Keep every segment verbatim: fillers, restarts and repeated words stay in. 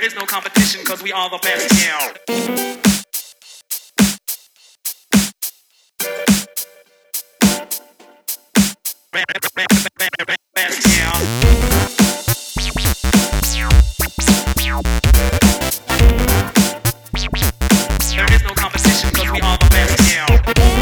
is no competition, cause we are the best, yeah. Best, yeah. There is no competition, cause we are the best, yeah.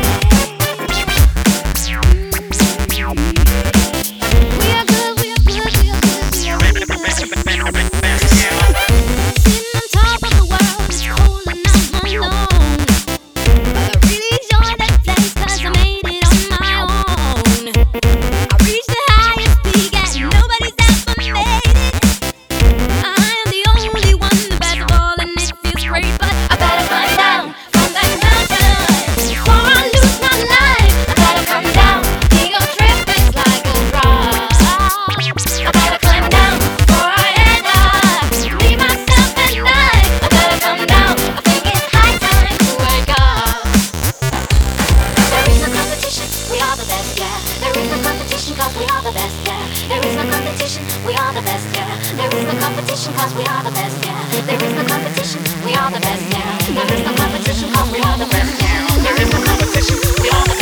Cause we are the best, yeah. There is no competition, we are the best, yeah. There is no competition, cause we are the best, yeah. There is no competition, we are the best.